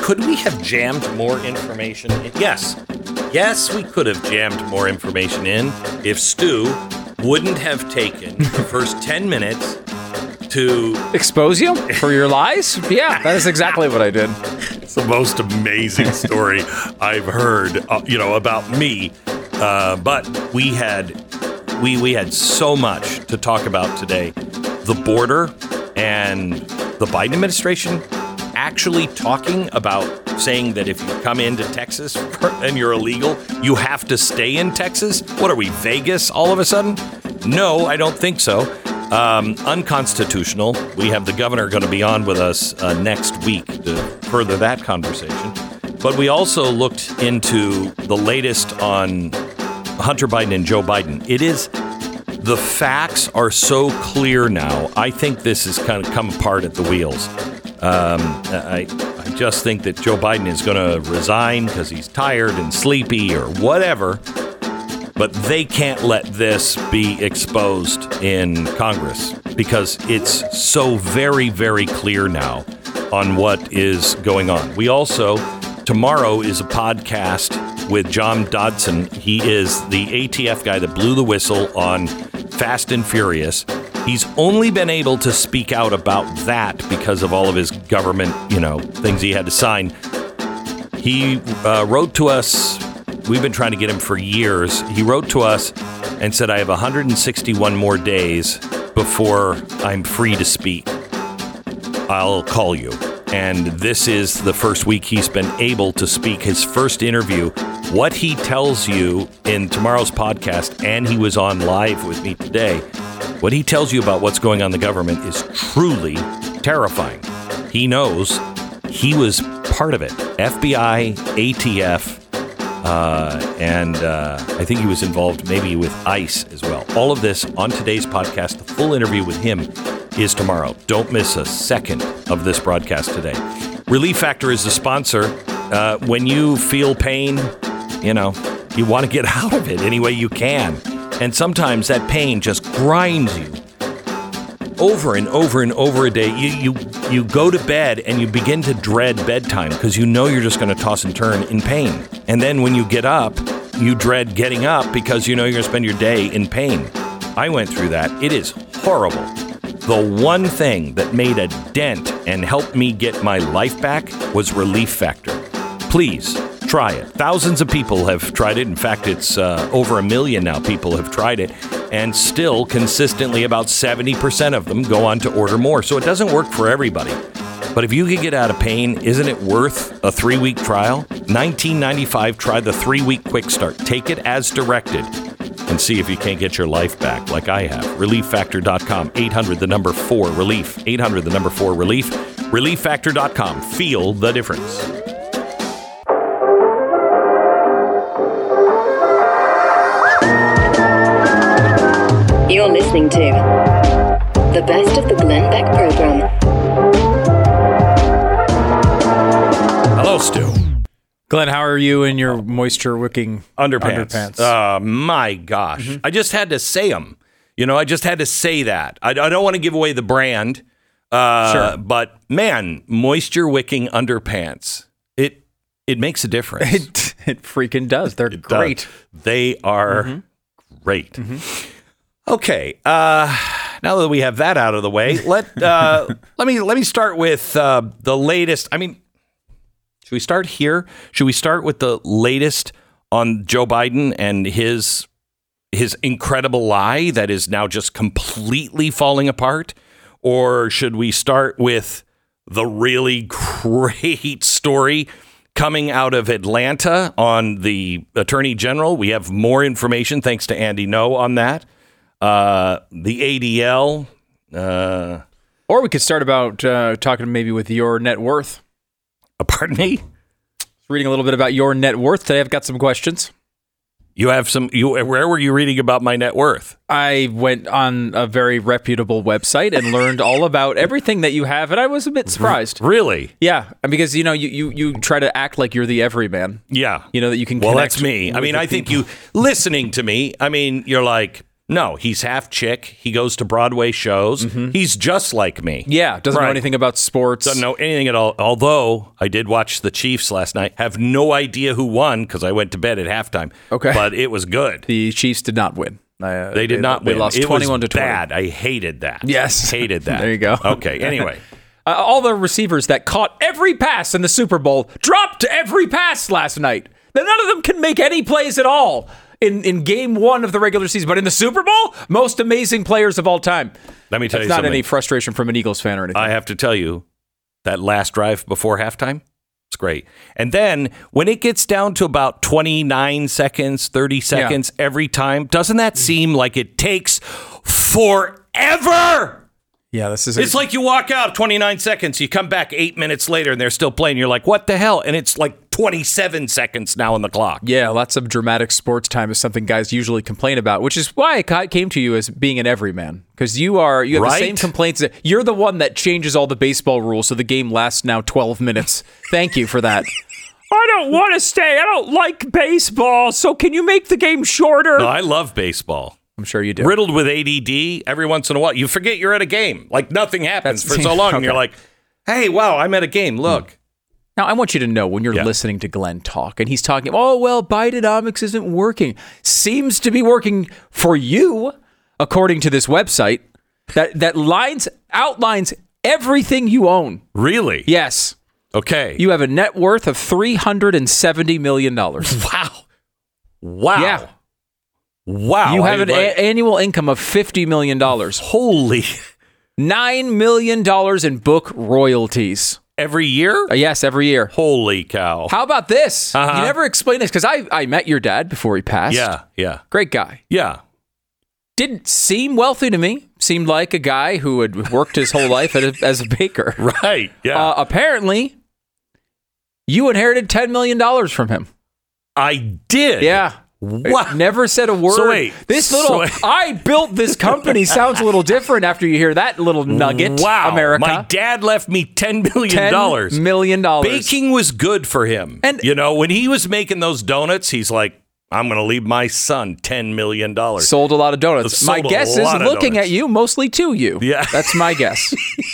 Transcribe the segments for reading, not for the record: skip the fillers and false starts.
could we have jammed more information in? Yes. Yes, we could have jammed more information in if Stu wouldn't have taken the first 10 minutes to expose you for your lies. Yeah, that is exactly what I did. It's the most amazing story I've heard, about me. But we had so much to talk about today. The border and the Biden administration actually talking about saying that if you come into Texas and you're illegal, you have to stay in Texas. What are we, Vegas all of a sudden? No, I don't think so. Unconstitutional. We have the governor going to be on with us next week to further that conversation. But we also looked into the latest on Hunter Biden and Joe Biden. The facts are so clear now. I think this has kind of come apart at the wheels. I just think that Joe Biden is going to resign because he's tired and sleepy or whatever. But they can't let this be exposed in Congress because it's so very, very clear now on what is going on. We also, tomorrow is a podcast with John Dodson. He is the ATF guy that blew the whistle on Fast and Furious. He's only been able to speak out about that because of all of his government, things he had to sign. He wrote to us. We've been trying to get him for years. He wrote to us and said, I have 161 more days before I'm free to speak. I'll call you. And this is the first week he's been able to speak. His first interview, what he tells you in tomorrow's podcast, and he was on live with me today, what he tells you about what's going on in the government is truly terrifying. He knows he was part of it. FBI, ATF, and I think he was involved maybe with ICE as well. All of this on today's podcast. The full interview with him is tomorrow. Don't miss a second of this broadcast today. Relief Factor is the sponsor. When you feel pain, you want to get out of it any way you can. And sometimes that pain just grinds you over and over and over a day. You go to bed and you begin to dread bedtime because you know you're just going to toss and turn in pain. And then when you get up, you dread getting up because you know you're going to spend your day in pain. I went through that. It is horrible. The one thing that made a dent and helped me get my life back was Relief Factor. Please try it. Thousands of people have tried it. In fact, it's over 1 million now people have tried it. And still, consistently, about 70% of them go on to order more. So it doesn't work for everybody. But if you can get out of pain, isn't it worth a 3-week trial? $19.95, try the 3-week quick start. Take it as directed and see if you can't get your life back like I have. ReliefFactor.com, 800-4-RELIEF, 800-4-RELIEF, ReliefFactor.com. Feel the difference. You're listening to the best of the Glenn Beck program. Hello, Stu. Glenn, how are you in your moisture-wicking underpants? My gosh. Mm-hmm. I just had to say them. I just had to say that. I don't want to give away the brand. Sure. But, man, moisture-wicking underpants. It makes a difference. It freaking does. They're great. They are great. Mm-hmm. Okay, now that we have that out of the way, let me start with the latest. Should we start here? Should we start with the latest on Joe Biden and his incredible lie that is now just completely falling apart? Or should we start with the really great story coming out of Atlanta on the Attorney General? We have more information thanks to Andy Ngo on that. The ADL. Or we could start about talking maybe with your net worth. Pardon me? Reading a little bit about your net worth today. I've got some questions. You have some. Where were you reading about my net worth? I went on a very reputable website and learned all about everything that you have, and I was a bit surprised. Really? Yeah, because you try to act like you're the everyman. Yeah. That you can. Well, that's me. I think you listening to me. You're like, No, he's half chick. He goes to Broadway shows. He's just like me. Yeah, doesn't know anything about sports. Doesn't know anything at all. Although I did watch the Chiefs last night. Have no idea who won because I went to bed at halftime. Okay. But it was good. The Chiefs did not win. They did not win. They lost it 21 was to 20. bad. I hated that. Yes. Hated that. There you go. Okay, anyway. All the receivers that caught every pass in the Super Bowl dropped every pass last night. None of them can make any plays at all in game one of the regular season. But in the Super Bowl, most amazing players of all time. Let me tell you It's not something. any frustration from an Eagles fan or anything. I have to tell you, that last drive before halftime, it's great. And then when it gets down to about 29 seconds, 30 seconds every time, doesn't that seem like it takes forever? Yeah, this is. It's like you walk out 29 seconds, you come back 8 minutes later, and they're still playing. You're like, what the hell? And it's like 27 seconds now on the clock. Yeah, lots of dramatic sports time is something guys usually complain about, which is why I came to you as being an everyman, because you have the same complaints. You're the one that changes all the baseball rules so the game lasts now 12 minutes. Thank you for that. I don't want to stay. I don't like baseball, so can you make the game shorter? No, I love baseball. I'm sure you do. Riddled with ADD, every once in a while, you forget you're at a game. Like nothing happens for so long, and you're like, hey, wow, I'm at a game. Look. Now, I want you to know when you're listening to Glenn talk, and he's talking, Bidenomics isn't working. Seems to be working for you, according to this website, that outlines everything you own. Really? Yes. Okay. You have a net worth of $370 million. Wow. Yeah. Wow. You have an annual income of $50 million. Holy. $9 million in book royalties. Every year? Yes, every year. Holy cow. How about this? Uh-huh. You never explained this, because I met your dad before he passed. Yeah. Great guy. Yeah. Didn't seem wealthy to me. Seemed like a guy who had worked his whole life as a baker. Right. Yeah. Apparently, you inherited $10 million from him. I did. Yeah. Wow. Never said a word. So wait. I built this company sounds a little different after you hear that little nugget. Wow. America. My dad left me $10 million. $10 million. Baking was good for him. And when he was making those donuts, he's like, I'm going to leave my son $10 million. Sold a lot of donuts. My guess is looking at you, mostly to you. Yeah. That's my guess.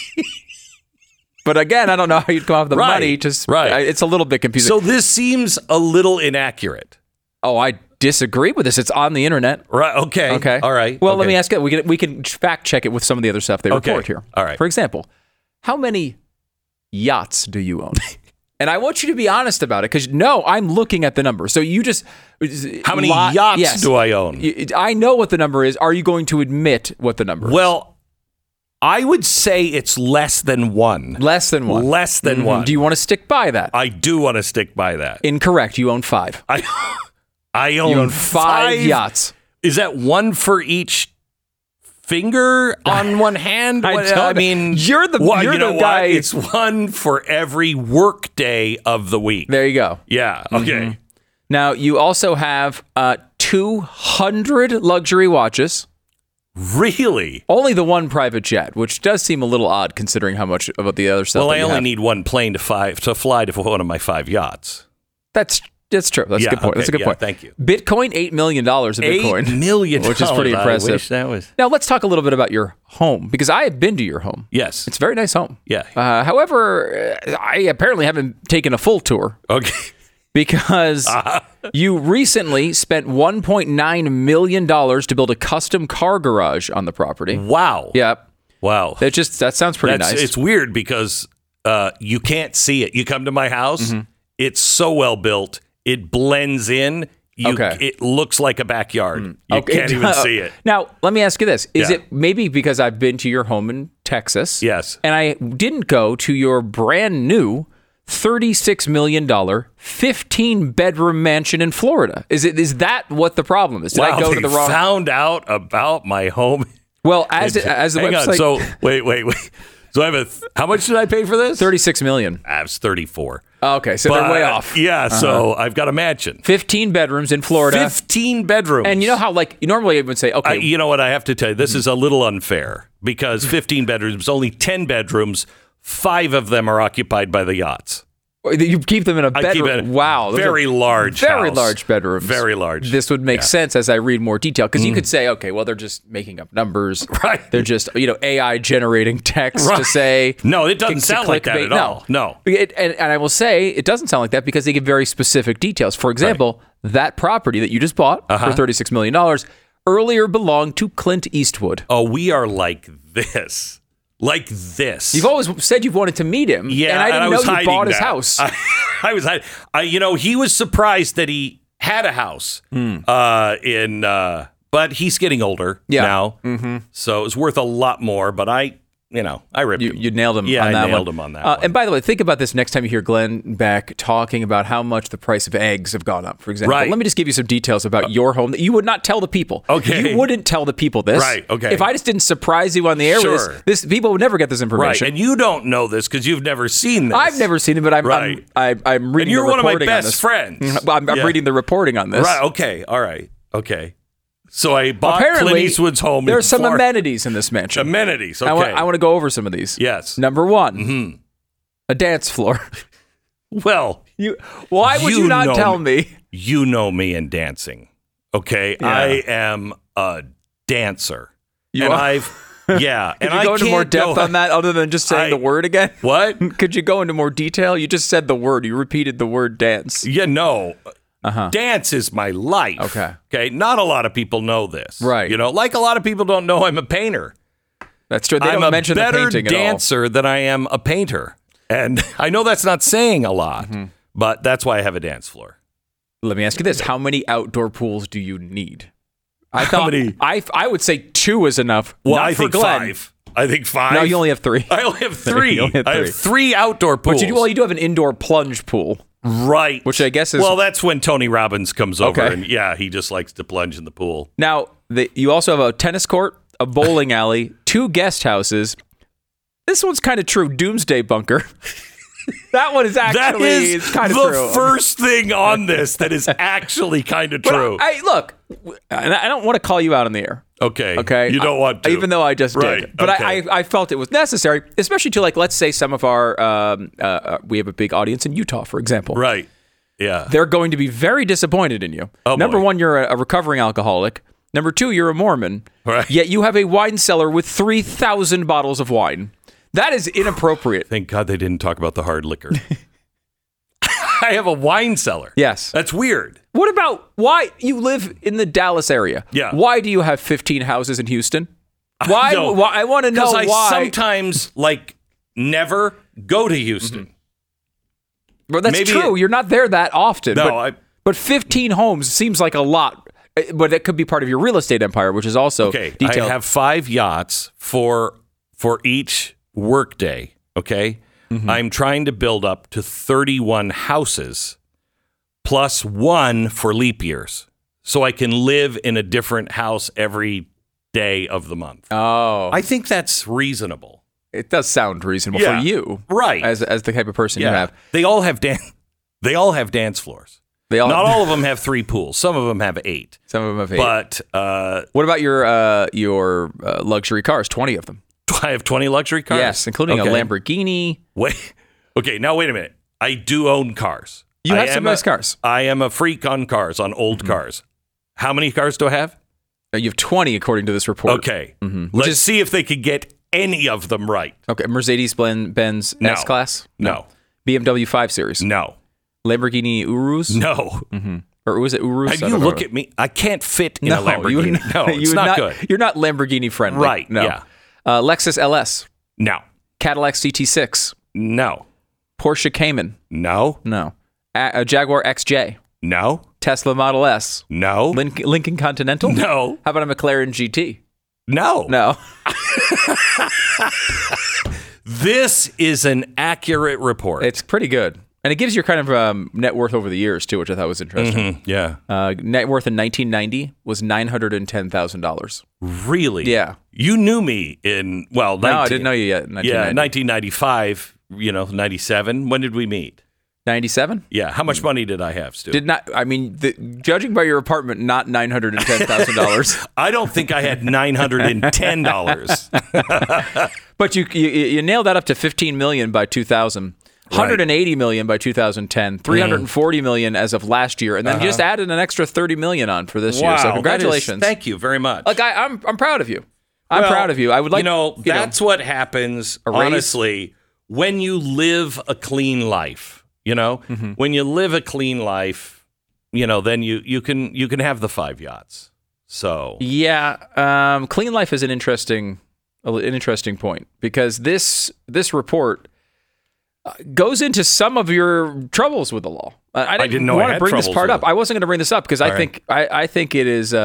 But again, I don't know how you'd come off the money. It's a little bit confusing. So this seems a little inaccurate. Oh, I disagree with this. It's on the internet. Right. Okay. All right. Well, let me ask it. We can fact check it with some of the other stuff they report here. All right. For example, how many yachts do you own? And I want you to be honest about it, because I'm looking at the number. So you just how many yachts do I own? I know what the number is. Are you going to admit what the number is? Well, I would say it's less than one. Less than one. Less than one. Do you want to stick by that? I do want to stick by that. Incorrect. You own 5. I own 5 yachts. Is that one for each finger on one hand? I mean, you're the guy. It's one for every work day of the week. There you go. Yeah. Okay. Mm-hmm. Now, you also have 200 luxury watches. Really? Only the one private jet, which does seem a little odd considering how much about the other stuff. Well, I only need one plane to fly to one of my 5 yachts. That's true. That's a good point. Okay, That's a good point. Thank you. Bitcoin, $8 million of Bitcoin. $8 million, which is pretty impressive. I wish that was. Now, let's talk a little bit about your home, because I have been to your home. Yes. It's a very nice home. Yeah. However, I apparently haven't taken a full tour. Okay. Because you recently spent $1.9 million to build a custom car garage on the property. Wow. Yep. Wow. That sounds pretty nice. It's weird because you can't see it. You come to my house, it's so well built. It blends in. It looks like a backyard. You can't even see it. Now, let me ask you this. Is it maybe because I've been to your home in Texas? Yes. And I didn't go to your brand new $36 million, 15-bedroom mansion in Florida? Is that what the problem is? Did I go to the wrong? Found out about my home. Well, as the website. So wait. So I have how much did I pay for this? $36 million. I was 34. Okay, so they're way off. Yeah, so I've got a mansion. 15 bedrooms in Florida. 15 bedrooms. And you know how, you normally would say, okay. You know what, I have to tell you, this is a little unfair, because 15 bedrooms, only 10 bedrooms, 5 of them are occupied by the yachts. You keep them in a bedroom. Wow. Very large bedrooms. Very large. This would make sense as I read more detail, because you could say, okay, well, they're just making up numbers. Right. They're just, AI generating text to say. No, it doesn't sound like that at all. No. And I will say it doesn't sound like that because they give very specific details. For example, that property that you just bought for $36 million earlier belonged to Clint Eastwood. Oh, we are like this. Like this. You've always said you've wanted to meet him. Yeah, and I didn't know you bought his house. I was hiding. He was surprised that he had a house but he's getting older now. Mm-hmm. So it was worth a lot more, but I ripped him. You nailed him on that one. Yeah, I nailed him on that one. And by the way, think about this next time you hear Glenn Beck talking about how much the price of eggs have gone up, for example. Right. Let me just give you some details about your home that you would not tell the people. Okay. You wouldn't tell the people this. Right, okay. If I just didn't surprise you on the air with this, people would never get this information. Right, and you don't know this because you've never seen this. I've never seen it, but I'm reading and you're one of my best friends. I'm reading the reporting on this. Right, okay, all right, okay. So I bought Clint Eastwood's home. There are some amenities in this mansion. Amenities, okay. I want to go over some of these. Yes. Number one, a dance floor. Well, why would you not tell me? You know me in dancing, okay? Yeah. I am a dancer. Could you go into more depth on that other than just saying the word again? What? Could you go into more detail? You just said the word. You repeated the word dance. Yeah, no. Dance is my life. Okay. Not a lot of people know this. Right. Like a lot of people don't know I'm a painter. That's true. They don't mention the painting at all. I'm a better dancer than I am a painter. And I know that's not saying a lot, but that's why I have a dance floor. Let me ask you this. How many outdoor pools do you need? I would say 2 is enough. Well, not I for think Glenn. 5. I think 5. No, you only have 3. I only have 3. I have 3 outdoor pools. But you do have an indoor plunge pool. Right. Which I guess is... Well, that's when Tony Robbins comes over, and he just likes to plunge in the pool. Now, you also have a tennis court, a bowling alley, 2 guest houses. This one's kind of true. Doomsday bunker. That one is actually kind of true. The first thing on this that is actually kind of true. Look, I don't want to call you out on the air. Okay. You don't want to. Even though I just did. But I felt it was necessary, especially to, let's say some of our, we have a big audience in Utah, for example. Right. Yeah. They're going to be very disappointed in you. Number one, you're a recovering alcoholic. Number 2, you're a Mormon. Right. Yet you have a wine cellar with 3,000 bottles of wine. That is inappropriate. Thank God they didn't talk about the hard liquor. I have a wine cellar. Yes. That's weird. What about why you live in the Dallas area? Yeah. Why do you have 15 houses in Houston? Why? I want to know why. Because I sometimes, never go to Houston. Well, that's true. You're not there that often. No, but 15 homes seems like a lot. But that could be part of your real estate empire, which is also detailed. I have 5 yachts for each workday, okay? Mm-hmm. I'm trying to build up to 31 houses plus 1 for leap years. So I can live in a different house every day of the month. Oh. I think that's reasonable. It does sound reasonable for you. Right. As the type of person you have. They all have dance floors. Not all of them have 3 pools. Some of them have 8. Some of them have 8. But what about your luxury cars? 20 of them. I have 20 luxury cars? Yes, including a Lamborghini. Okay, now wait a minute. I do own cars. You have some nice cars. I am a freak on cars, on old cars. How many cars do I have? You have 20, according to this report. Okay. Mm-hmm. Let's see if they could get any of them right. Okay, Mercedes-Benz S-Class? No. BMW 5 Series? No. Lamborghini Urus? No. Mm-hmm. Or was it Urus? You look at me. I can't fit in a Lamborghini. It's not good. You're not Lamborghini friendly. Right, no. Yeah. Lexus LS? No. Cadillac CT6? No. Porsche Cayman? No. No. Jaguar XJ? No. Tesla Model S? No. Lincoln Continental? No. How about a McLaren GT? No. No. This is an accurate report. It's pretty good. And it gives you kind of net worth over the years, too, which I thought was interesting. Mm-hmm. Yeah. Net worth in 1990 was $910,000. Really? Yeah. You knew me in, No, I didn't know you yet. 1995, 97. When did we meet? 97? Yeah. How much money did I have, Stu? Judging by your apartment, not $910,000. I don't think I had $910. But you nailed that up to $15 million by 2000. 180 million by 2010, 340 million as of last year, and then you just added an extra 30 million on for this year. So congratulations! Thank you very much. Like I'm proud of you. I'm proud of you. I would like that's what happens. Honestly, when you live a clean life, when you live a clean life, then you can have the 5 yachts. So clean life is an interesting point, because this report goes into some of your troubles with the law. I didn't want to bring this part up. I wasn't going to bring this up because I think it is.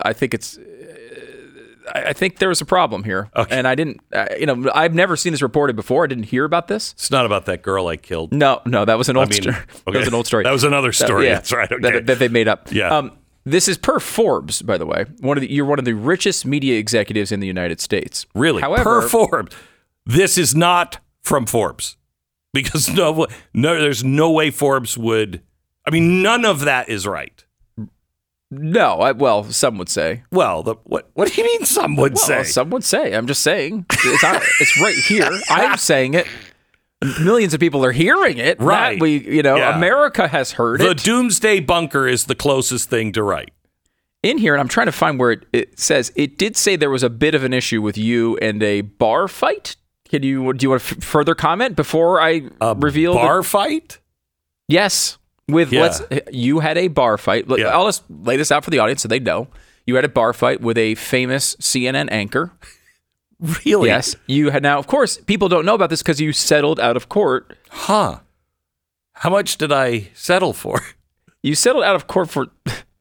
I think there was a problem here, and I didn't. I've never seen this reported before. I didn't hear about this. It's not about that girl I killed. No, that was an old story. That was an old story. That was another story. That's right. Okay. That they made up. Yeah. This is per Forbes, by the way. You're one of the richest media executives in the United States. Really? However, per Forbes. This is not from Forbes, because no, there's no way Forbes would. I mean, none of that is right. No, some would say. Well, what do you mean some would say? Some would say. I'm just saying. It's right here. I'm saying it. Millions of people are hearing it. Right. America has heard it. The Doomsday Bunker is the closest thing to right. In here, and I'm trying to find where it says, it did say there was a bit of an issue with you and a bar fight. Do you want to further comment before I reveal bar fight? Yes. You had a bar fight. I'll just lay this out for the audience so they know. You had a bar fight with a famous CNN anchor. Really? Yes. You had. Now, of course, people don't know about this because you settled out of court. Huh. How much did I settle for? You settled out of court for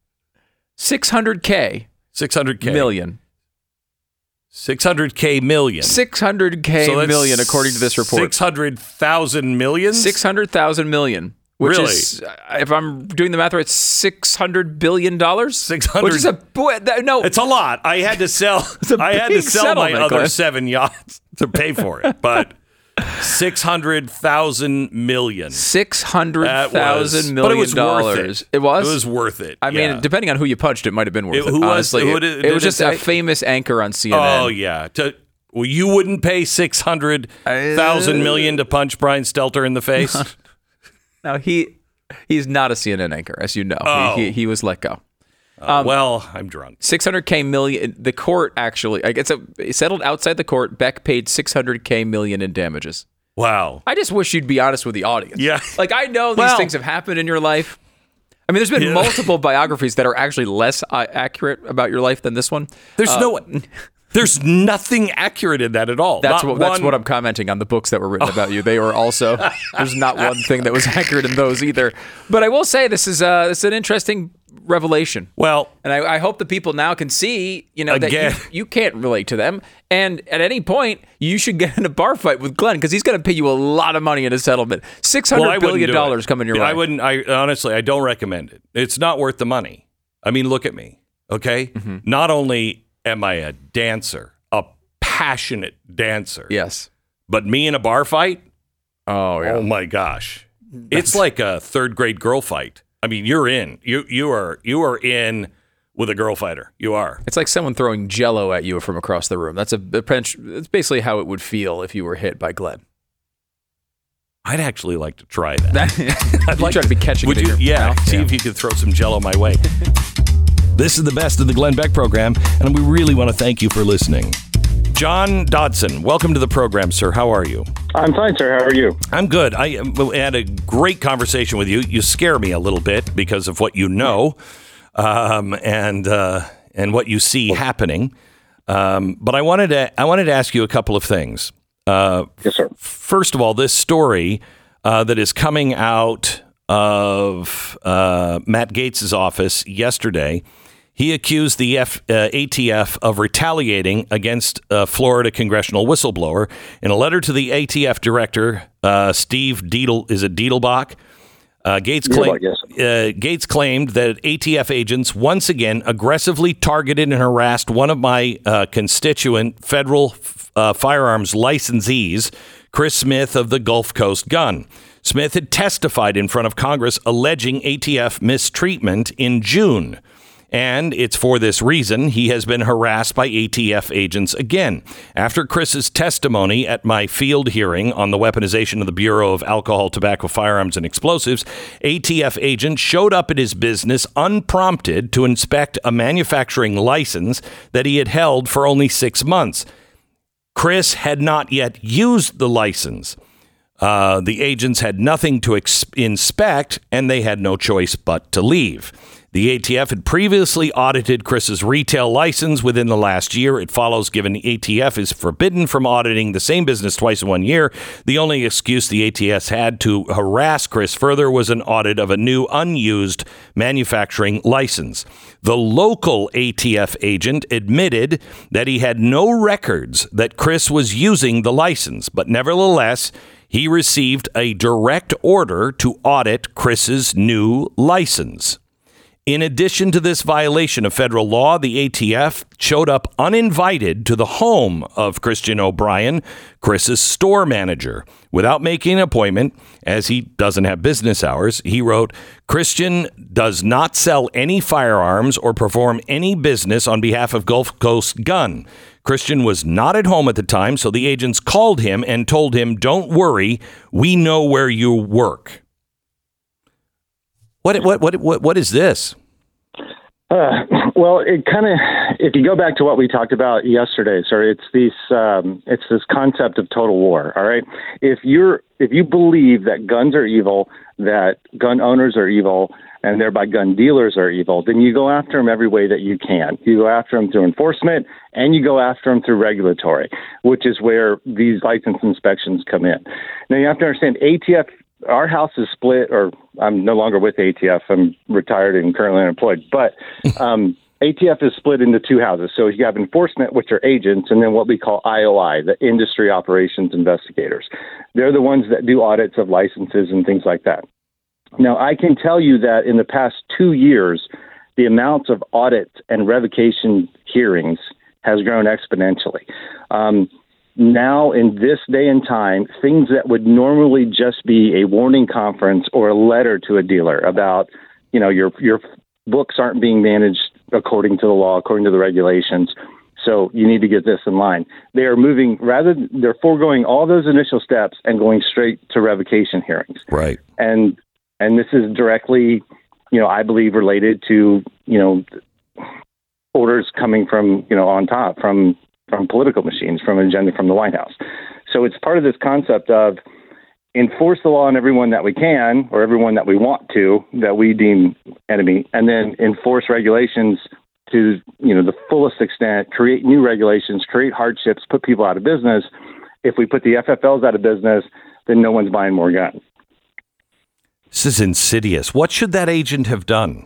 $600K. $600K. Million. $600K million. $600K million, according to this report. 600,000 million? 600,000 million. Which really? Is, if I'm doing the math right, $600 billion. 600. Which is no. It's a lot. I had to sell. I had to sell my other 7 yachts to pay for it. But 600,000 million. $600,000 million. But it was worth it. It was. It was worth it. I mean, depending on who you punched, it might have been worth it. Honestly, it was just a famous anchor on CNN. Oh yeah. Well, you wouldn't pay 600,000 million to punch Brian Stelter in the face. Now, he's not a CNN anchor, as you know. Oh. He was let go. Well, I'm drunk. $600K million. The court actually, it settled outside the court. Beck paid $600K million in damages. Wow. I just wish you'd be honest with the audience. Yeah. I know these things have happened in your life. I mean, there's been multiple biographies that are actually less accurate about your life than this one. There's nothing accurate in that at all. That's what I'm commenting on the books that were written about you. They were also, there's not one thing that was accurate in those either. But I will say this is an interesting revelation. Well, and I hope the people now can see, that you can't relate to them. And at any point, you should get in a bar fight with Glenn, because he's going to pay you a lot of money in a settlement. $600 billion coming your way. Honestly, I don't recommend it. It's not worth the money. I mean, look at me. Okay. Mm-hmm. Not only am I a dancer, a passionate dancer? Yes. But me in a bar fight? Oh, yeah. Oh, my gosh. It's like a third grade girl fight. I mean, you're in. You are in with a girl fighter. You are. It's like someone throwing Jell-O at you from across the room. That's basically how it would feel if you were hit by Glenn. I'd actually like to try that. I'd like to be catching it in your mouth. See if you could throw some Jell-O my way. This is the best of the Glenn Beck program, and we really want to thank you for listening. John Dodson, welcome to the program, sir. How are you? I'm fine, sir. How are you? I'm good. I had a great conversation with you. You scare me a little bit because of what you know and what you see happening. But I wanted to ask you a couple of things. Yes, sir. First of all, this story that is coming out of Matt Gaetz's office yesterday. He accused the ATF of retaliating against a Florida congressional whistleblower. In a letter to the ATF director, Steve Diedelbach, Gaetz claimed that ATF agents once again aggressively targeted and harassed one of my constituent federal firearms licensees, Chris Smith of the Gulf Coast Gun. Smith had testified in front of Congress alleging ATF mistreatment in June. And it's for this reason he has been harassed by ATF agents again. After Chris's testimony at my field hearing on the weaponization of the Bureau of Alcohol, Tobacco, Firearms, and Explosives, ATF agents showed up at his business unprompted to inspect a manufacturing license that he had held for only 6 months. Chris had not yet used the license. The agents had nothing to inspect, and they had no choice but to leave. The ATF had previously audited Chris's retail license within the last year. It follows, given the ATF is forbidden from auditing the same business twice in 1 year, the only excuse the ATF had to harass Chris further was an audit of a new unused manufacturing license. The local ATF agent admitted that he had no records that Chris was using the license, but nevertheless, he received a direct order to audit Chris's new license. In addition to this violation of federal law, the ATF showed up uninvited to the home of Christian O'Brien, Chris's store manager. Without making an appointment, as he doesn't have business hours, he wrote, "Christian does not sell any firearms or perform any business on behalf of Gulf Coast Gun." Christian was not at home at the time, so the agents called him and told him, "Don't worry, we know where you work." What is this? Well, it kind of, if you go back to what we talked about yesterday, sir, it's this concept of total war. All right. If you believe that guns are evil, that gun owners are evil, and thereby gun dealers are evil, then you go after them every way that you can. You go after them through enforcement, and you go after them through regulatory, which is where these license inspections come in. Now, you have to understand, ATF, our house is split, or I'm no longer with ATF. I'm retired and currently unemployed. But ATF is split into two houses. So you have enforcement, which are agents, and then what we call IOI, the Industry Operations Investigators. They're the ones that do audits of licenses and things like that. Now, I can tell you that in the past 2 years, the amount of audits and revocation hearings has grown exponentially. Now, in this day and time, things that would normally just be a warning conference or a letter to a dealer about, your books aren't being managed according to the law, according to the regulations, so you need to get this in line. They are moving, they're foregoing all those initial steps and going straight to revocation hearings. Right. And this is directly, I believe, related to, orders coming from, on top, from political machines, from an agenda from the White House. So it's part of this concept of enforce the law on everyone that we can, or everyone that we want to, that we deem enemy, and then enforce regulations to, the fullest extent, create new regulations, create hardships, put people out of business. If we put the FFLs out of business, then no one's buying more guns. This is insidious. What should that agent have done?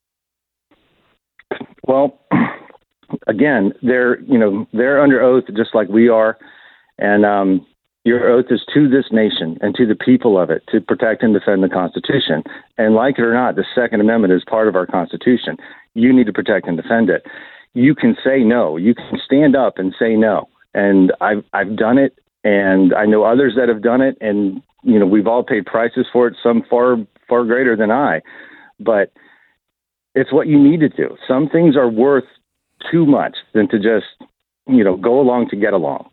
Well, again, they're under oath just like we are, and your oath is to this nation and to the people of it to protect and defend the Constitution. And like it or not, the Second Amendment is part of our Constitution. You need to protect and defend it. You can say no. You can stand up and say no. And I've done it, and I know others that have done it, and we've all paid prices for it, some far, far greater than I. But it's what you need to do. Some things are worth too much than to just, go along to get along.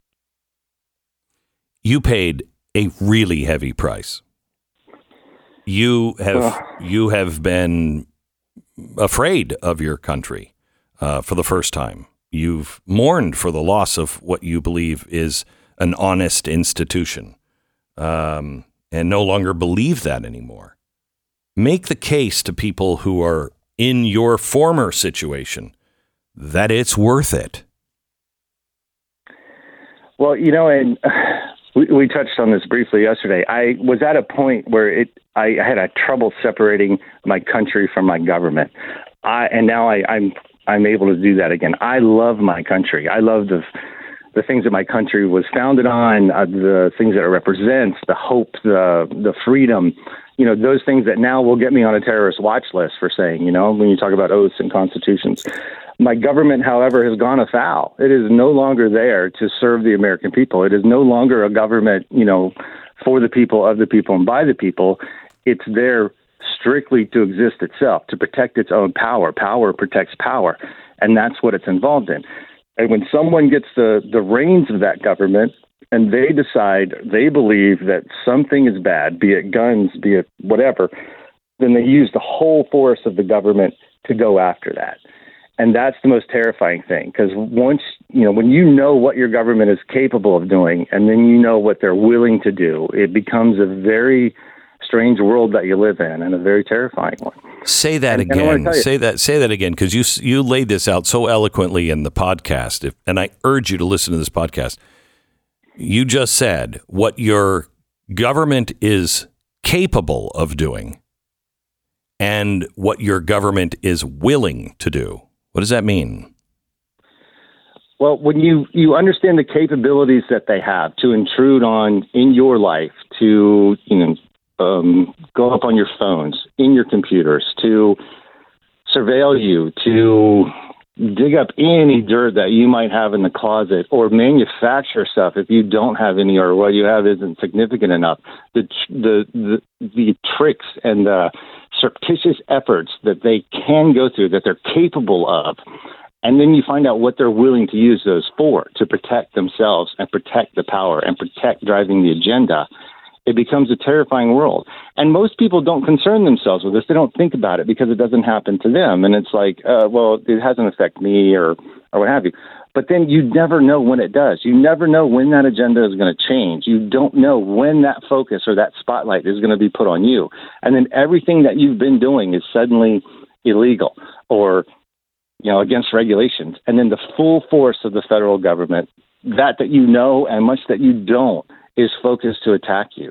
You paid a really heavy price. You have been afraid of your country for the first time. You've mourned for the loss of what you believe is an honest institution, and no longer believe that anymore. Make the case to people who are in your former situation that it's worth it. Well, and we touched on this briefly yesterday. I was at a point where I had a trouble separating my country from my government. Now I'm able to do that again. I love my country. I love the things that my country was founded on, the things that it represents, the hope, the freedom, those things that now will get me on a terrorist watch list for saying, when you talk about oaths and constitutions. My government, however, has gone afoul. It is no longer there to serve the American people. It is no longer a government, for the people, of the people, and by the people. It's there strictly to exist itself, to protect its own power. Power protects power, and that's what it's involved in. And when someone gets the reins of that government and they decide, they believe that something is bad, be it guns, be it whatever, then they use the whole force of the government to go after that. And that's the most terrifying thing, because once, when you know what your government is capable of doing, and then you know what they're willing to do, it becomes a very strange world that you live in, and a very terrifying one. Say that again. Say that again, because you laid this out so eloquently in the podcast, and I urge you to listen to this podcast. You just said what your government is capable of doing and what your government is willing to do. What does that mean? Well, when you understand the capabilities that they have to intrude in your life, to go up on your phones, in your computers, to surveil you, to dig up any dirt that you might have in the closet, or manufacture stuff if you don't have any, or what you have isn't significant enough. The tricks and the surreptitious efforts that they can go through, that they're capable of, and then you find out what they're willing to use those for, to protect themselves and protect the power and protect driving the agenda. It becomes a terrifying world. And most people don't concern themselves with this. They don't think about it because it doesn't happen to them. And it's like, well, it hasn't affected me or what have you. But then you never know when it does. You never know when that agenda is going to change. You don't know when that focus or that spotlight is going to be put on you. And then everything that you've been doing is suddenly illegal or, against regulations. And then the full force of the federal government, that you know and much that you don't, is focused to attack you.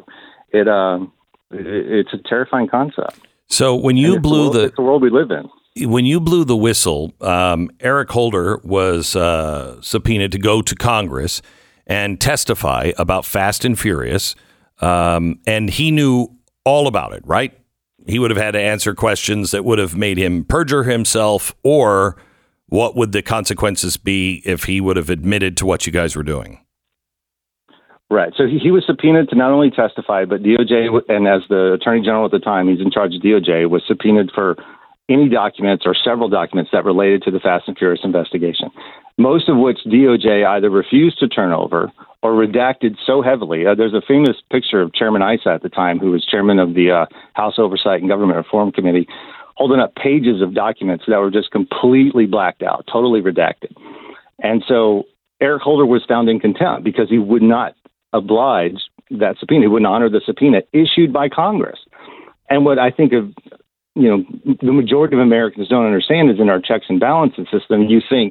It's a terrifying concept. So when you blew it's the world we live in. When you blew the whistle, Eric Holder was subpoenaed to go to Congress and testify about Fast and Furious, and he knew all about it, right? He would have had to answer questions that would have made him perjure himself, or what would the consequences be if he would have admitted to what you guys were doing? Right. So he was subpoenaed to not only testify, but DOJ, and as the Attorney General at the time, he's in charge of DOJ, was subpoenaed for any documents or several documents that related to the Fast and Furious investigation, most of which DOJ either refused to turn over or redacted so heavily. There's a famous picture of Chairman Issa at the time, who was chairman of the House Oversight and Government Reform Committee, holding up pages of documents that were just completely blacked out, totally redacted. And so Eric Holder was found in contempt because he would not oblige that subpoena. He wouldn't honor the subpoena issued by Congress. And what I think of, the majority of Americans don't understand is in our checks and balances system, you think,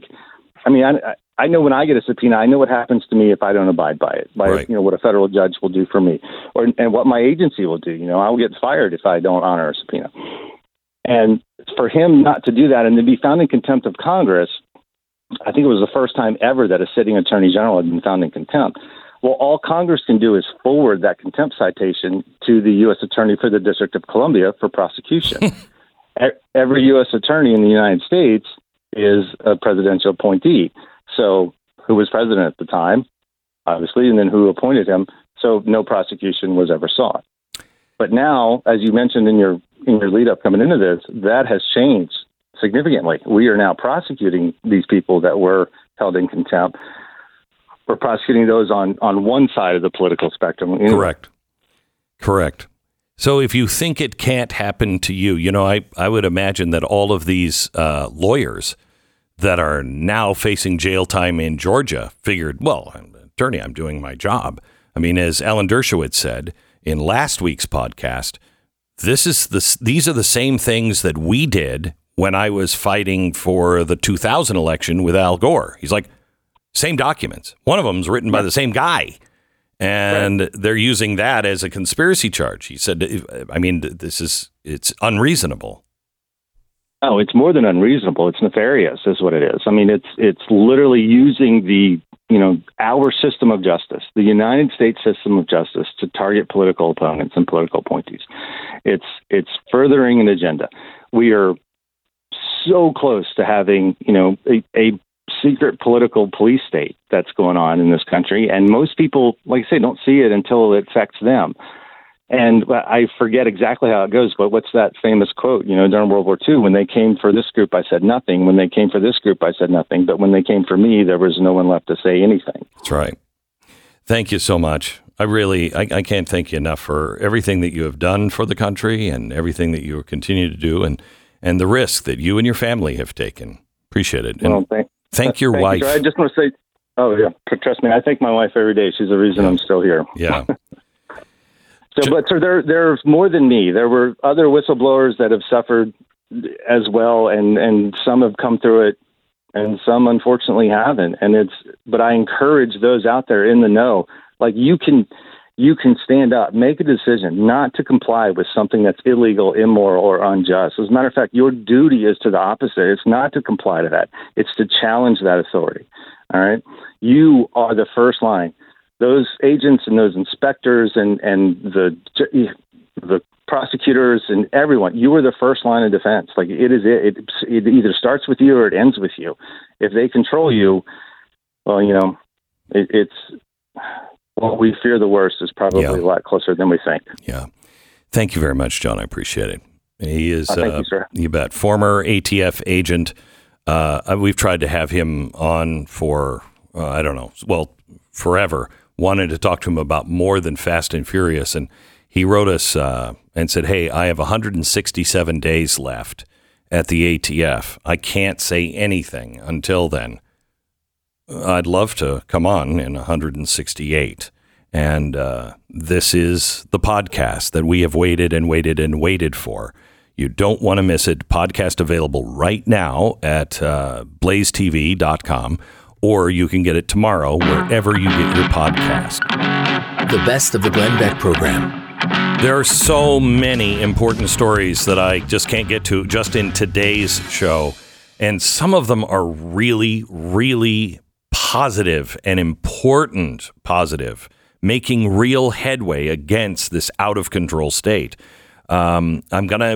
I know when I get a subpoena, I know what happens to me if I don't abide by it, right. What a federal judge will do for me, and what my agency will do. I'll get fired if I don't honor a subpoena. And for him not to do that and to be found in contempt of Congress, I think it was the first time ever that a sitting attorney general had been found in contempt. Well, all Congress can do is forward that contempt citation to the U.S. Attorney for the District of Columbia for prosecution. Every U.S. attorney in the United States is a presidential appointee. So who was president at the time, obviously, and then who appointed him. So no prosecution was ever sought. But now, as you mentioned in your lead up coming into this, that has changed significantly. We are now prosecuting these people that were held in contempt. We're prosecuting those on one side of the political spectrum. Correct. So if you think it can't happen to you, I would imagine that all of these lawyers that are now facing jail time in Georgia figured, well, I'm an attorney, I'm doing my job. I mean, as Alan Dershowitz said in last week's podcast, these are the same things that we did when I was fighting for the 2000 election with Al Gore. He's like, same documents. One of them is written by the same guy. And they're using that as a conspiracy charge. He said, it's unreasonable. Oh, it's more than unreasonable. It's nefarious is what it is. It's literally using our system of justice, the United States system of justice, to target political opponents and political appointees. It's furthering an agenda. We are so close to having, a secret political police state that's going on in this country. And most people, like I say, don't see it until it affects them. And I forget exactly how it goes, but what's that famous quote, during World War II, when they came for this group, I said nothing. When they came for this group, I said nothing. But when they came for me, there was no one left to say anything. That's right. Thank you so much. I can't thank you enough for everything that you have done for the country and everything that you continue to do and the risk that you and your family have taken. Appreciate it. And thank your wife. I just want to say, trust me, I thank my wife every day. She's the reason I'm still here. Yeah. So there's more than me. There were other whistleblowers that have suffered as well, and some have come through it, and some unfortunately haven't. But I encourage those out there in the know, like you can stand up, make a decision not to comply with something that's illegal, immoral, or unjust. As a matter of fact, your duty is to the opposite. It's not to comply to that. It's to challenge that authority. All right. You are the first line. Those agents and those inspectors and the prosecutors and everyone, you are the first line of defense. Like it either starts with you or it ends with you. If they control you, well, it's what we fear the worst is probably a lot closer than we think. Yeah. Thank you very much, John. I appreciate it. He is, thank you, sir. You bet. Former ATF agent. We've tried to have him on for, forever. Wanted to talk to him about more than Fast and Furious. And he wrote us and said, hey, I have 167 days left at the ATF. I can't say anything until then. I'd love to come on in 168. And this is the podcast that we have waited and waited and waited for. You don't want to miss it. Podcast available right now at blazetv.com, or you can get it tomorrow wherever you get your podcast. The best of the Glenn Beck program. There are so many important stories that I just can't get to just in today's show. And some of them are really, really positive and important positive, making real headway against this out of control state. I've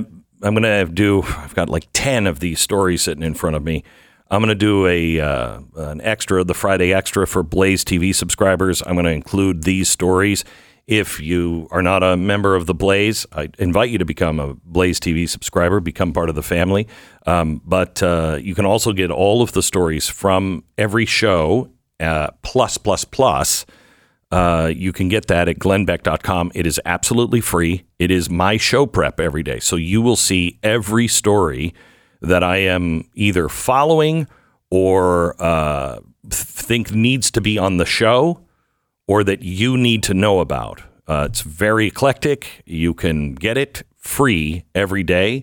got like 10 of these stories sitting in front of me. I'm going to do an extra, the Friday extra for Blaze TV subscribers. I'm going to include these stories. If you are not a member of the Blaze, I invite you to become a Blaze TV subscriber, become part of the family. But you can also get all of the stories from every show, plus. You can get that at glennbeck.com. It is absolutely free. It is my show prep every day. So you will see every story that I am either following or think needs to be on the show or that you need to know about. It's very eclectic. You can get it free every day.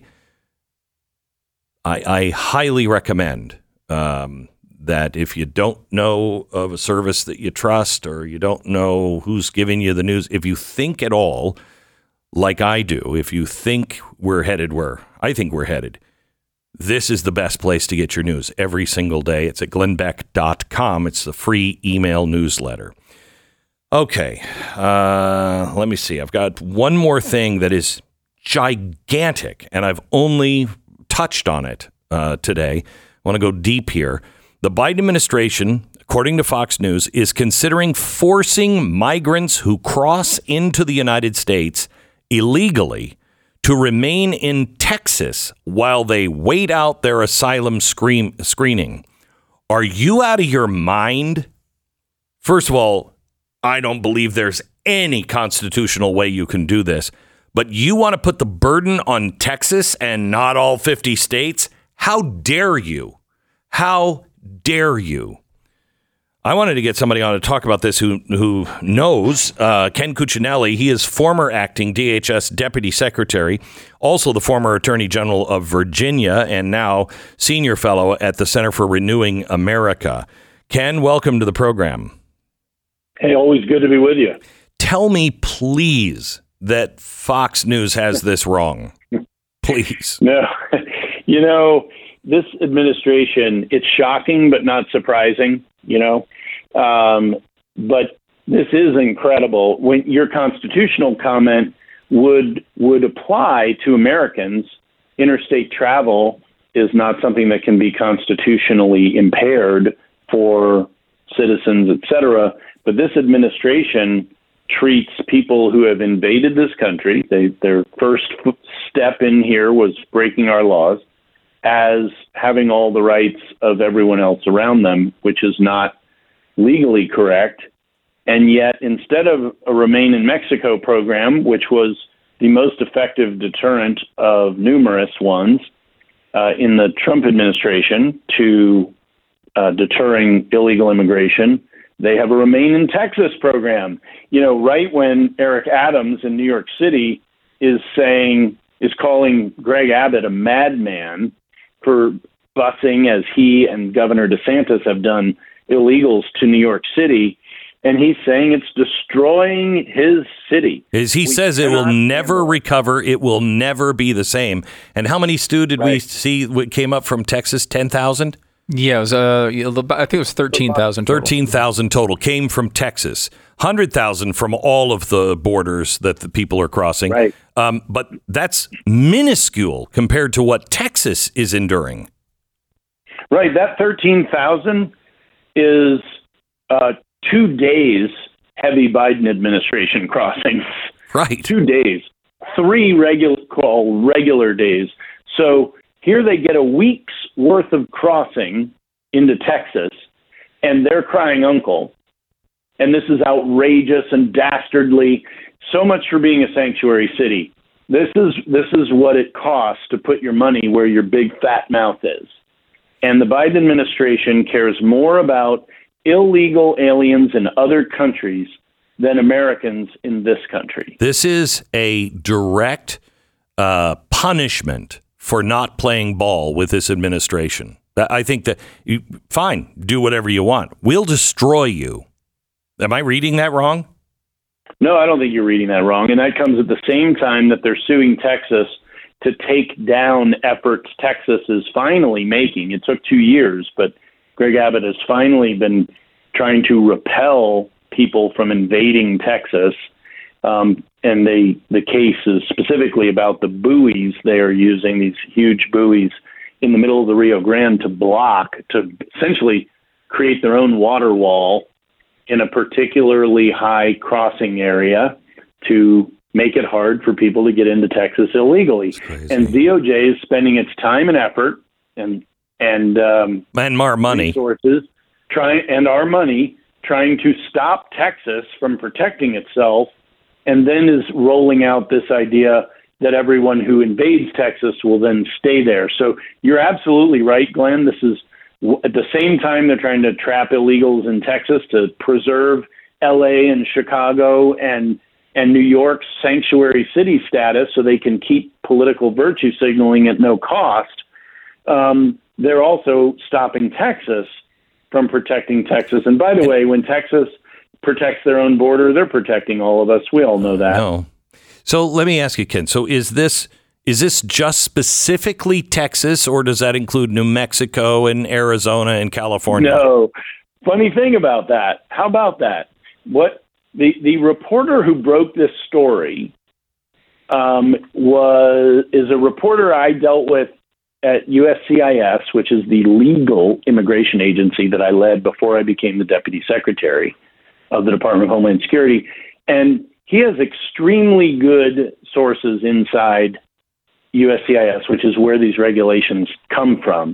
I highly recommend that if you don't know of a service that you trust or you don't know who's giving you the news, if you think at all like I do, if you think we're headed where I think we're headed, this is the best place to get your news every single day. It's at glennbeck.com. It's the free email newsletter. Okay, let me see. I've got one more thing that is gigantic, and I've only touched on it today. I want to go deep here. The Biden administration, according to Fox News, is considering forcing migrants who cross into the United States illegally to remain in Texas while they wait out their asylum screening. Are you out of your mind? First of all, I don't believe there's any constitutional way you can do this, but you want to put the burden on Texas and not all 50 states? How dare you? How dare you? I wanted to get somebody on to talk about this who knows. Ken Cuccinelli, he is former acting DHS Deputy Secretary, also the former Attorney General of Virginia, and now Senior Fellow at the Center for Renewing America. Ken, welcome to the program. Hey, always good to be with you. Tell me, please, that Fox News has this wrong. Please. No, this administration, it's shocking but not surprising, but this is incredible. When your constitutional comment would apply to Americans, interstate travel is not something that can be constitutionally impaired for citizens, et cetera. But this administration treats people who have invaded this country, their first step in here was breaking our laws, as having all the rights of everyone else around them, which is not legally correct. And yet, instead of a Remain in Mexico program, which was the most effective deterrent of numerous ones in the Trump administration to deterring illegal immigration, they have a Remain in Texas program. You know, right when Eric Adams in New York City is calling Greg Abbott a madman for busing, as he and Governor DeSantis have done, illegals to New York City. And he's saying it's destroying his city. As he says, it will never recover. It will never be the same. And how many, Stu, did we see what came up from Texas? 10,000? Yeah, it was, I think it was 13,000 total. 13,000 total came from Texas. 100,000 from all of the borders that the people are crossing. Right. But that's minuscule compared to what Texas is enduring. Right. That 13,000 is 2 days heavy Biden administration crossings. Right. 2 days. 3 regular days. So here they get a week's worth of crossing into Texas, and they're crying uncle. And this is outrageous and dastardly. So much for being a sanctuary city. This is what it costs to put your money where your big fat mouth is. And the Biden administration cares more about illegal aliens in other countries than Americans in this country. This is a direct punishment for not playing ball with this administration. I think that, fine, do whatever you want. We'll destroy you. Am I reading that wrong? No, I don't think you're reading that wrong. And that comes at the same time that they're suing Texas to take down efforts Texas is finally making. It took 2 years, but Greg Abbott has finally been trying to repel people from invading Texas. And the case is specifically about the buoys they are using, these huge buoys in the middle of the Rio Grande to essentially create their own water wall in a particularly high crossing area to make it hard for people to get into Texas illegally. And DOJ is spending its time and effort and our money, resources, our money trying to stop Texas from protecting itself, and then is rolling out this idea that everyone who invades Texas will then stay there. So you're absolutely right, Glenn. This is at the same time they're trying to trap illegals in Texas to preserve LA and Chicago and New York's sanctuary city status so they can keep political virtue signaling at no cost. They're also stopping Texas from protecting Texas. And by the way, when Texas protects their own border, they're protecting all of us. We all know that. No. So let me ask you, Ken. So is this just specifically Texas, or does that include New Mexico and Arizona and California? No. Funny thing about that. How about that? What the reporter who broke this story is a reporter I dealt with at USCIS, which is the legal immigration agency that I led before I became the deputy secretary of the Department of Homeland Security. And he has extremely good sources inside USCIS, which is where these regulations come from.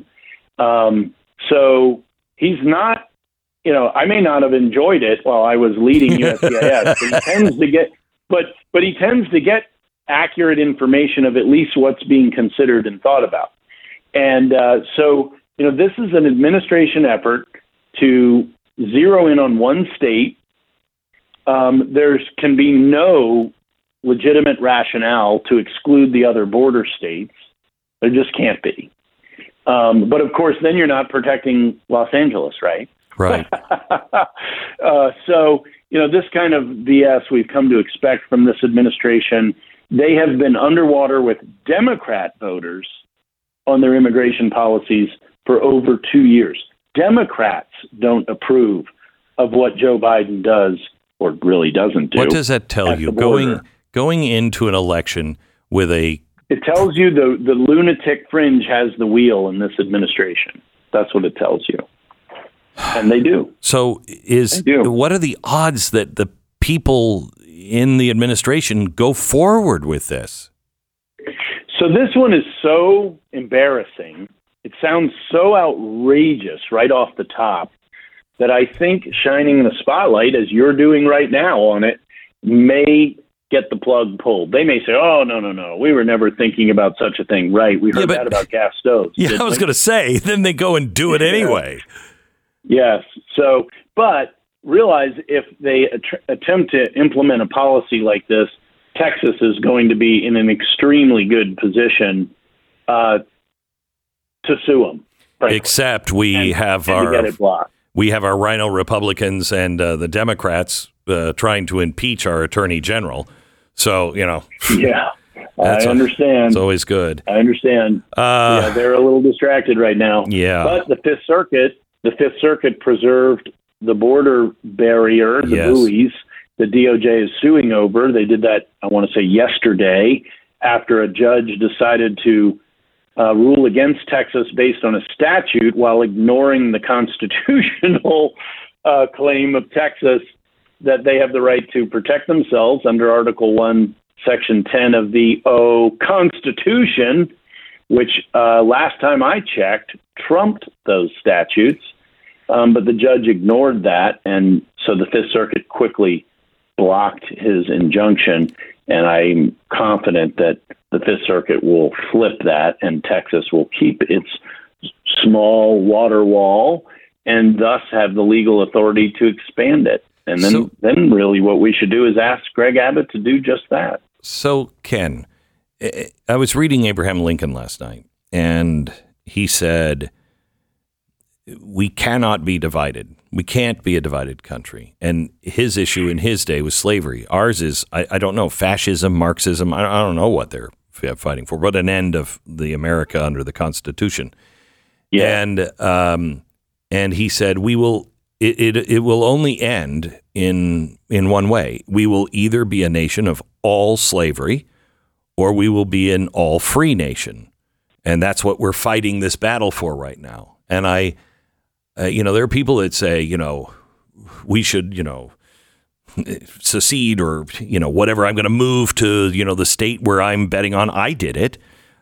So he's not, I may not have enjoyed it while I was leading USCIS, but he tends to get accurate information of at least what's being considered and thought about. And so this is an administration effort to zero in on one state. There can be no legitimate rationale to exclude the other border states. There just can't be. But of course, then you're not protecting Los Angeles, right? Right. So, this kind of BS we've come to expect from this administration. They have been underwater with Democrat voters on their immigration policies for over 2 years. Democrats don't approve of what Joe Biden does or really doesn't do. What does that tell you? Going into an election with it tells you the lunatic fringe has the wheel in this administration. That's what it tells you. And they do. So what are the odds that the people in the administration go forward with this? So this one is so embarrassing. It sounds so outrageous right off the top that I think shining the spotlight, as you're doing right now on it, may get the plug pulled. They may say, oh, no, we were never thinking about such a thing. Right, we heard that about gas stoves. Yeah, I was going to say, then they go and do it anyway. Yes. So, but realize if they attempt to implement a policy like this, Texas is going to be in an extremely good position to sue them. Frankly. Except we have our rhino Republicans and the Democrats trying to impeach our attorney general. So, Yeah, I understand. It's always good. I understand. They're a little distracted right now. Yeah. But the Fifth Circuit preserved the border barrier, the buoys the DOJ is suing over. They did that, I want to say, yesterday after a judge decided to rule against Texas based on a statute while ignoring the constitutional claim of Texas that they have the right to protect themselves under Article 1, Section 10 of the Constitution, which last time I checked trumped those statutes. But the judge ignored that, and so the Fifth Circuit quickly blocked his injunction, and I'm confident that the Fifth Circuit will flip that, and Texas will keep its small water wall and thus have the legal authority to expand it. And then really what we should do is ask Greg Abbott to do just that. So, Ken, I was reading Abraham Lincoln last night, and he said, we cannot be divided. We can't be a divided country. And his issue in his day was slavery. Ours is, I don't know, fascism, Marxism. I don't know what they're fighting for, but an end of the America under the Constitution. Yeah. And he said, it will only end in one way. We will either be a nation of all slavery or we will be an all free nation. And that's what we're fighting this battle for right now. And there are people that say, we should, secede or, whatever. I'm going to move to, the state where I'm betting on. I did it.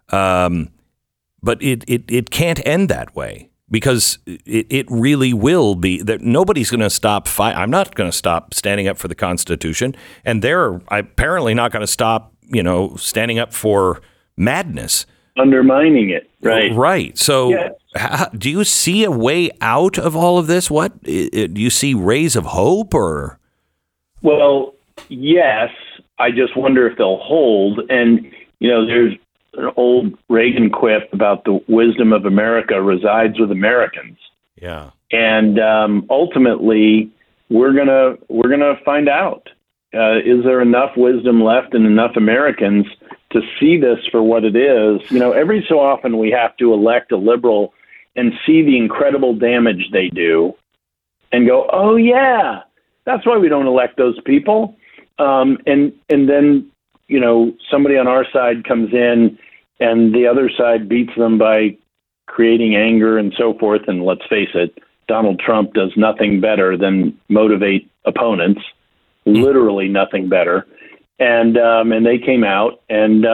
But it can't end that way because it really will be that nobody's going to stop. I'm not going to stop standing up for the Constitution. And they're apparently not going to stop, standing up for madness. Undermining it. Right. Right. So do you see a way out of all of this? What do you see rays of hope or? Well, yes. I just wonder if they'll hold. And, there's an old Reagan quip about the wisdom of America resides with Americans. Yeah. And ultimately, we're gonna find out. Is there enough wisdom left in enough Americans to see this for what it is? Every so often we have to elect a liberal and see the incredible damage they do and go, oh, yeah, that's why we don't elect those people. And then, somebody on our side comes in and the other side beats them by creating anger and so forth. And let's face it, Donald Trump does nothing better than motivate opponents, literally nothing better. And they came out, and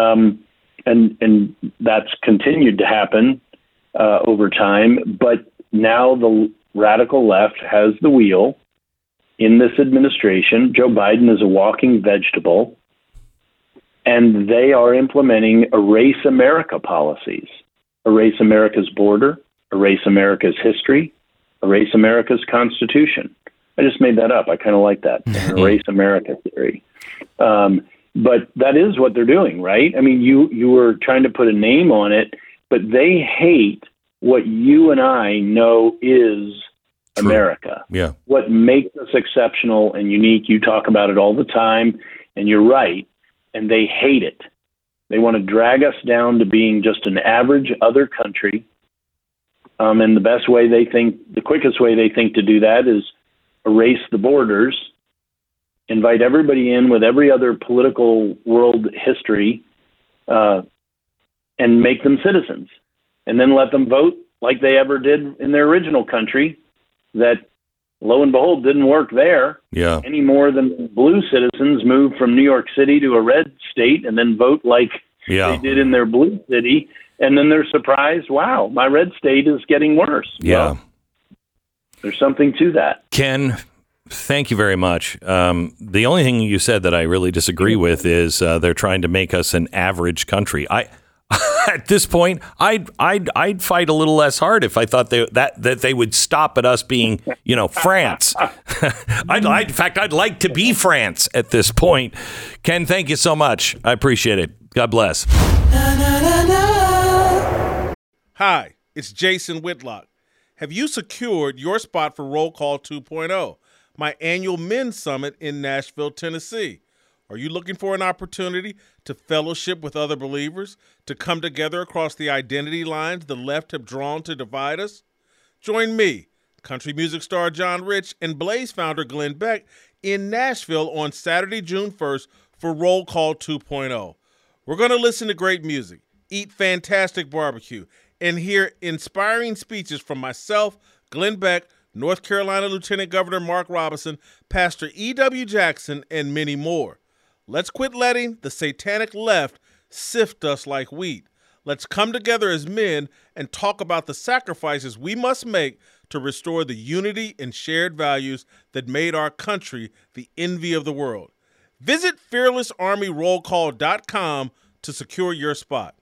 that's continued to happen over time. But now the radical left has the wheel in this administration. Joe Biden is a walking vegetable, and they are implementing erase America policies. Erase America's border, erase America's history, erase America's Constitution. I just made that up. I kind of like that. Erase America theory. But that is what they're doing, right? I mean, you were trying to put a name on it, but they hate what you and I know is True. America. Yeah. What makes us exceptional and unique. You talk about it all the time, and you're right. And they hate it. They want to drag us down to being just an average other country. And the quickest way they think to do that is erase the borders, invite everybody in with every other political world history, and make them citizens, and then let them vote like they ever did in their original country that lo and behold, didn't work there. Yeah. Any more than blue citizens move from New York City to a red state and then vote like they did in their blue city. And then they're surprised, wow, my red state is getting worse. Yeah. Well, there's something to that. Ken, thank you very much. The only thing you said that I really disagree with is they're trying to make us an average country. At this point, I'd fight a little less hard if I thought that they would stop at us being, France. In fact, I'd like to be France at this point. Ken, thank you so much. I appreciate it. God bless. Hi, it's Jason Whitlock. Have you secured your spot for Roll Call 2.0, my annual men's summit in Nashville, Tennessee? Are you looking for an opportunity to fellowship with other believers, to come together across the identity lines the left have drawn to divide us? Join me, country music star John Rich, and Blaze founder Glenn Beck in Nashville on Saturday, June 1st for Roll Call 2.0. We're going to listen to great music, eat fantastic barbecue, and hear inspiring speeches from myself, Glenn Beck, North Carolina Lieutenant Governor Mark Robinson, Pastor E.W. Jackson, and many more. Let's quit letting the satanic left sift us like wheat. Let's come together as men and talk about the sacrifices we must make to restore the unity and shared values that made our country the envy of the world. Visit fearlessarmyrollcall.com to secure your spot.